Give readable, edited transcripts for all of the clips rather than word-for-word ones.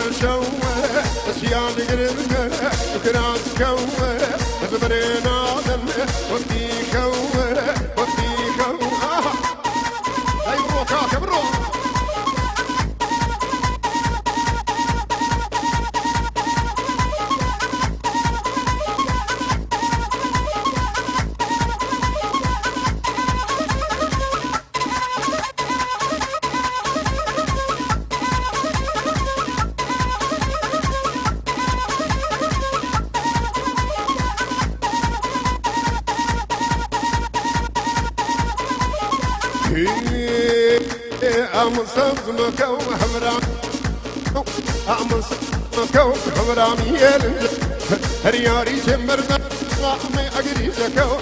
شو سيان قرن كراس كو زبرنا دم ودي كو اي بروكا كبرو أمسك مكو حمرام أمسك مكو حمرام يلن رياري جمرنا ما أجري زكو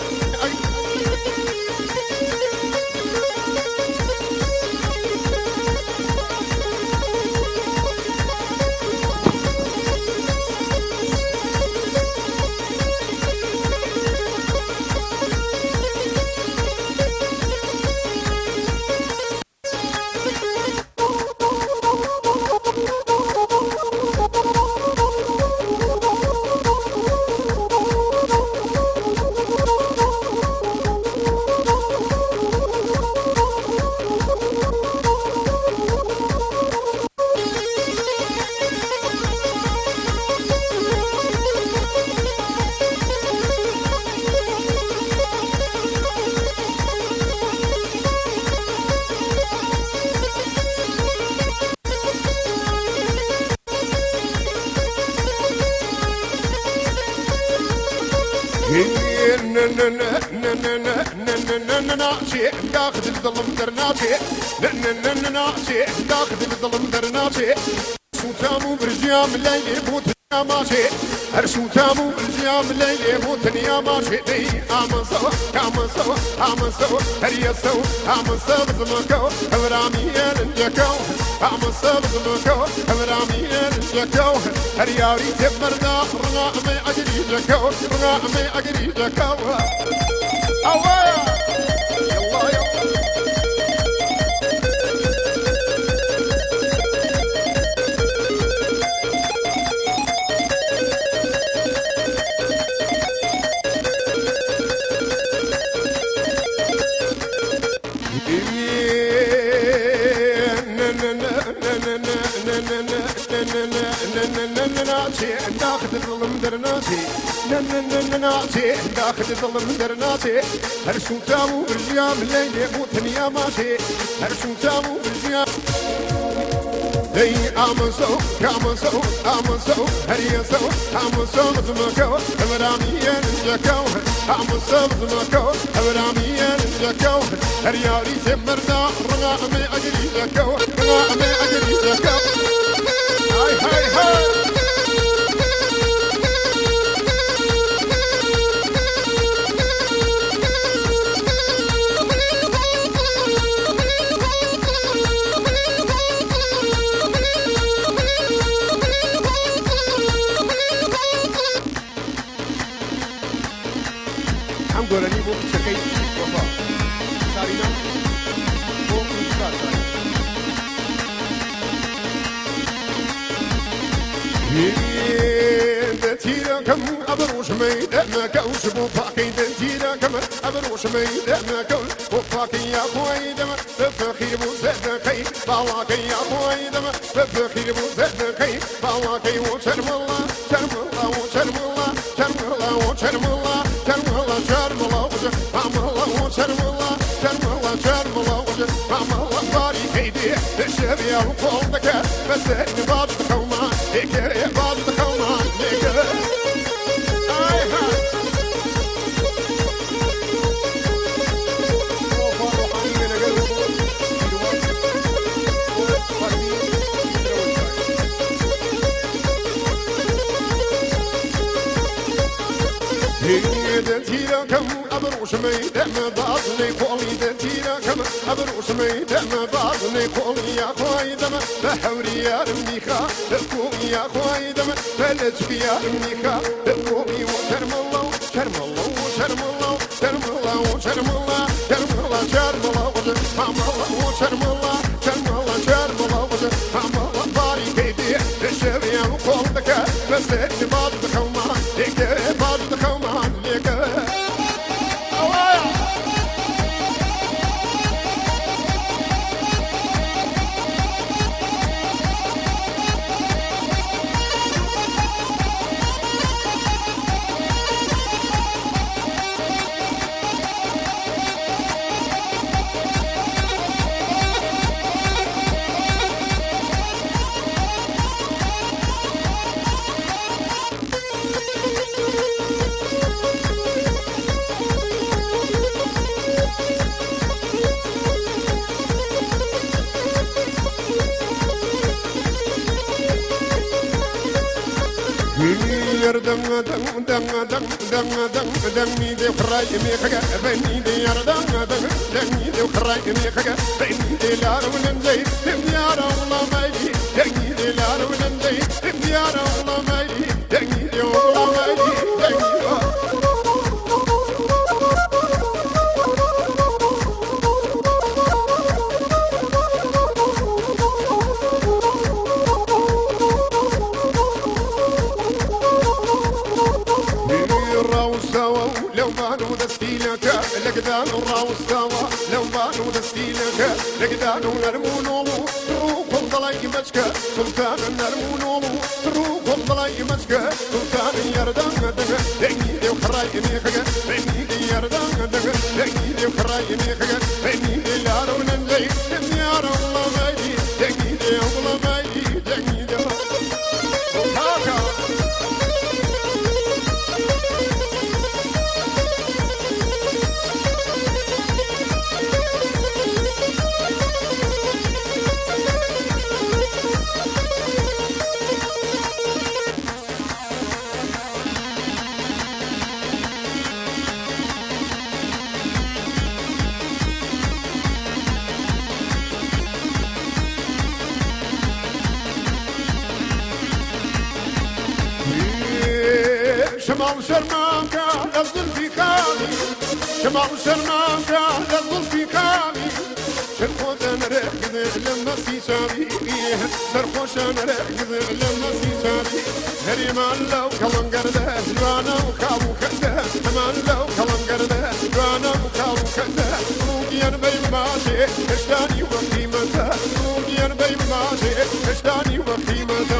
ناشي داخل الظلم درناشي ناشي داخل الظلم درناشي سوتامو برجيام الليل موت يا ماشي هرسوتامو برجيام الليل موت يا ماشي دي امسو امسو هريسو امسو زمكو ابرامي ينجكو امسو زمكو ابرامي ينجكو هرياري تمرنا رغم اجري جكو رغم اجري جكو أوه يلا يلا داخل الظلم درناتي ناسي داخل الظلم درناتي هرسو تامو بالجيام الليل يموتني يا ماشي هرسو تامو بالجيام دي امسو امسو هريسو امسو زمكو ابرامي ينجكو امسو زمكو ابرامي ينجكو هرياري تمرنا رغامي اجري جكو رغامي اجري جكو هاي هاي هاي Gorani bu çakayı kafa. Sarina bu kuşlar. Tira kam abruş meyde me kaus bu fakir tira kam abruş meyde me kaus bu fakir ya koyde me fakir bu zede kay vallahi ya koyde me fakir bu zede kay vallahi o çermalla çermalla o çermalla çermalla o çermalla çermalla çermalla amalla o çermalla çermalla çermalla amalla bari kaydi şebi ya koldaka bes ne bad kavma ekere bad kavma ekere تيرا كم أبروش ميدا ما بعضني قولي تيرا كم أبروش ميدا ما بعضني قولي يا خوي دم بحوري يا رميخا بقومي يا خوي دم فلتك يا رميخا بقومي وشرم الله شرم الله وشرم الله شرم الله وشرم الله شرم الله شرم الله وشرم الله وشرم الله شرم الله شرم الله وشرم الله باري كيدي يردم دم دم دم دم دم دمي دي خراي مي خجا بني دي يردم دم دمي دي خراي مي خجا بني دي لا ولن زي يا الله ما يجي دمي دي لا ولن زي يا الله ما يجي دمي دي الله ما يجي لو بانو دستيلك لقدان الراوس سوا لو بانو دستيلك لقدان نرمونو روح الضلاي مسك سلطان نرمونو روح الضلاي مسك سلطان يردان دغ دني دي خراي ميخه بني دي يردان دغ دني دي خراي ميخه بني دي لارو نندي يا الله ماجي دني دي الله ماجي دني دي شمال شرمانكا للظل في خامي شمال شرمانكا للظل في خامي سرخوشان ركض لما سيسامي سرخوشان ركض لما سيسامي هريمان لو كلام قرده جوانا وكابو كده همان لو كلام قرده جوانا وكابو كده روجيان بيماشي اشتاني وقيمته روجيان بيماشي اشتاني وقيمته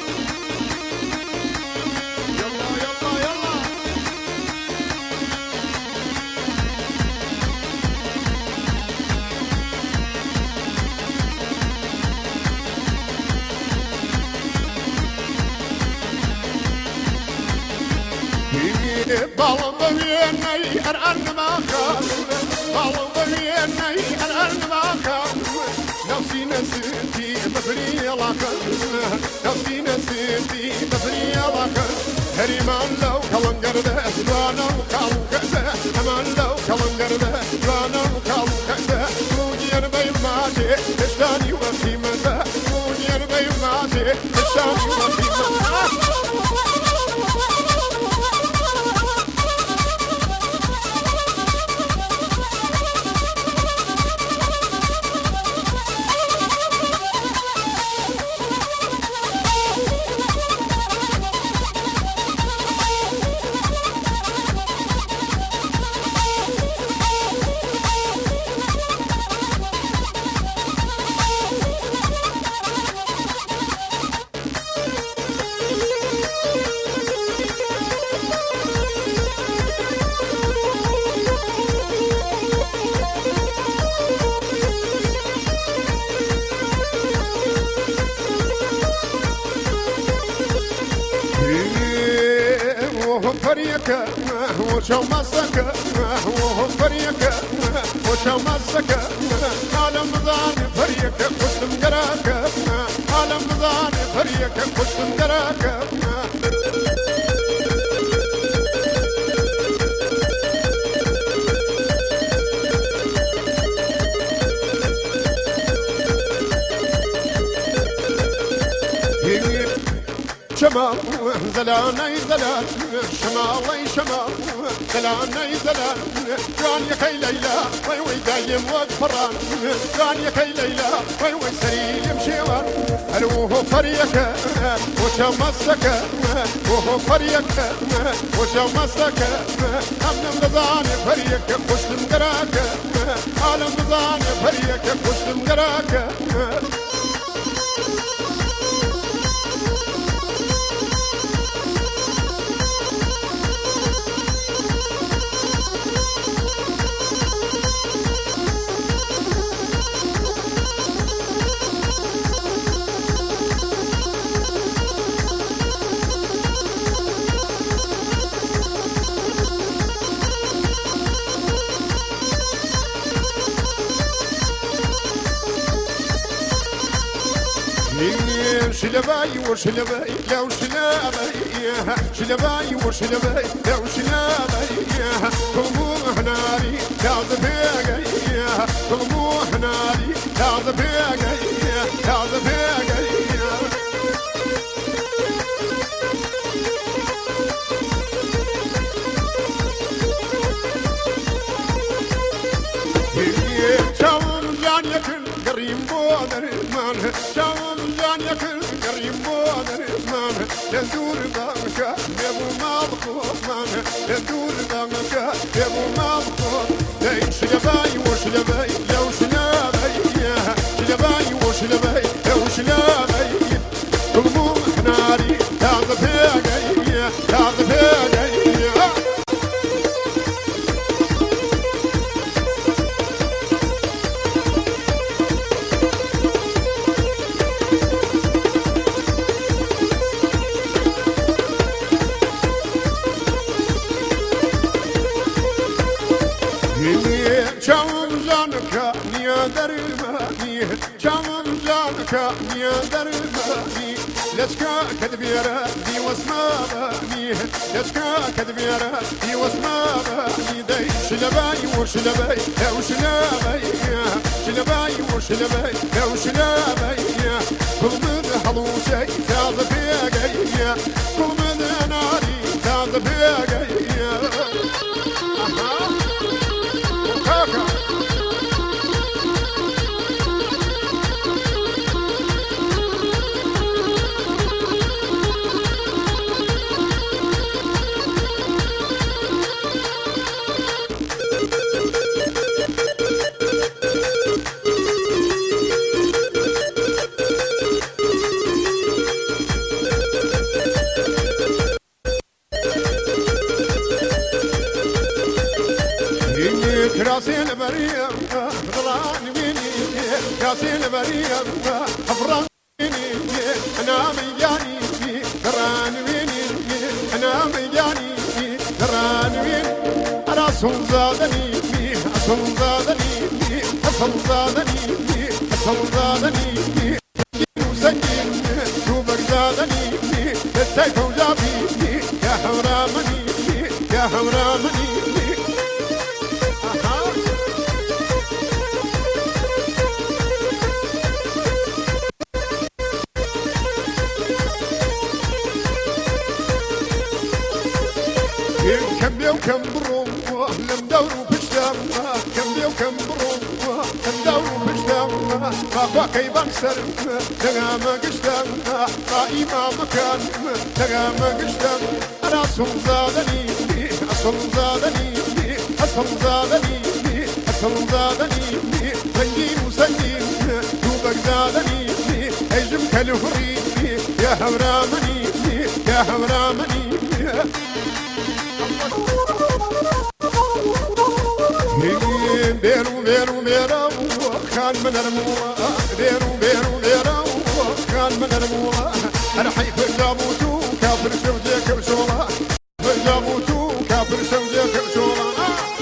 بالو بويني أرأن ما كان بالو بويني أرأن ما كان نفسي نسيتي مفري لك نفسي نسيتي مفري لك هريمان لو كلام قرده جوانا وكالو كده همان لو كلام قرده جوانا وكالو كده روجيان بيماشي اشتاني وقيمته روجيان بيماشي اشتاني وقيمته فريك وشو مسك وهو فريك وشو مسك عالم ظان فريك قسم جراك عالم ظان فريك قسم جراك شمال زلاني زلان شمالي شمال زلاني زلان كان يا كي ليلى وي وي دايم وفران كان يا كي ليلى وي وي سريم شيوان هو فريك وشمسك وهو فريك وشمسك أمن مزان فريك قسم قراك عالم مزان فريك قسم قراك شلباي وشلباي لو شلباي شلباي وشلباي لو شلباي طلبوه ناري كاذب يا طلبوه ناري كاذب يا كاذب يا قريم بودر مان شام جانيا كل قريم بودر مان لندور دانك يبو مالكو مان لندور دانك يبو مالكو ليش شلباي وشلباي لو شلباي شلباي وشلباي لو شلباي طلبوا ناري كاذب يا كاذب يا يا درباني لسكا كدبيرة دي واسماني لسكا كدبيرة دي واسماني داي شلباي وشلباي لو شلباي شلباي وشلباي لو شلباي كل من حلوشي كاذب يا كل من ناري كاذب يا كراسين بريا غران ويني كراسين بريا غران ويني انا مياني غران ويني انا مياني غران ويني انا اصل زادني اصل زادني اصل زادني اصل زادني وسجين شوفك زادني السيف وجابي يا حرامني يا حرامني كم بيو كم برو لم دورو بشتام كم بيو كم برو لم دورو بشتام ما باقي بنسر تغام قشتام ما إمام كان تغام قشتام أنا أصل زادني أصل زادني أصل زادني أصل زادني سنجين وسنجين دوبك زادني أجم كالفري يا حرامني يا حرامني بيرو بيرو بيرو كان من الموه بيرو بيرو بيرو كان من الموه انا حيف جابوتو كافر شوجك بشوره جابوتو كافر شوجك بشوره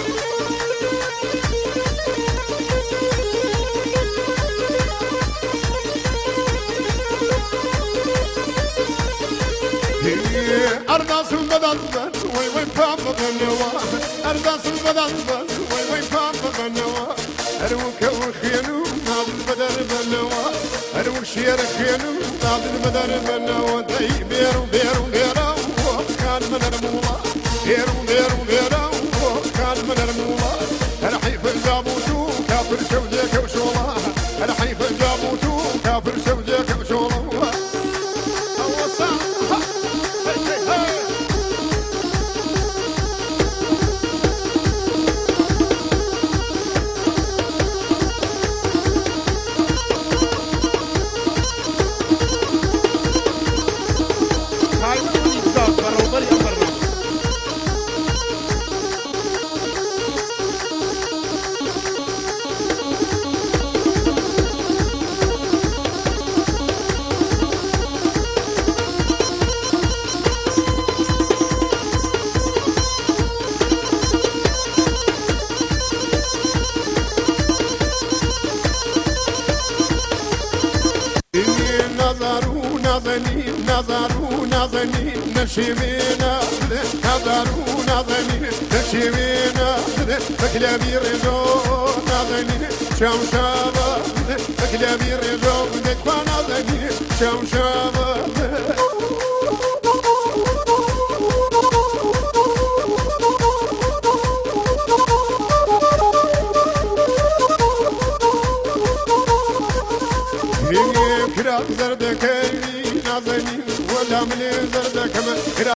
أرضاس البدن وي وي بابا بنوا أرضاس البدن وي وي بابا بنوا أروك وخيانو ناض البدر بنوا أروك شير خيانو ناض البدر بنوا داي بيرو بيرو بيرو كان من المولا بيرو بيرو بيرو كان من المولا أنا حيف جابوتو كافر شوجك وشولا أنا حيف جابوتو كافر شوجك وشولا Hi. نازنين نظروا نازنين نشيمينا نظروا نازنين نشيمينا مكلابي رجو نازنين شمشابا مكلابي رجو نكبا نازنين شمشابا كرا زردك نازنين ولا من زردك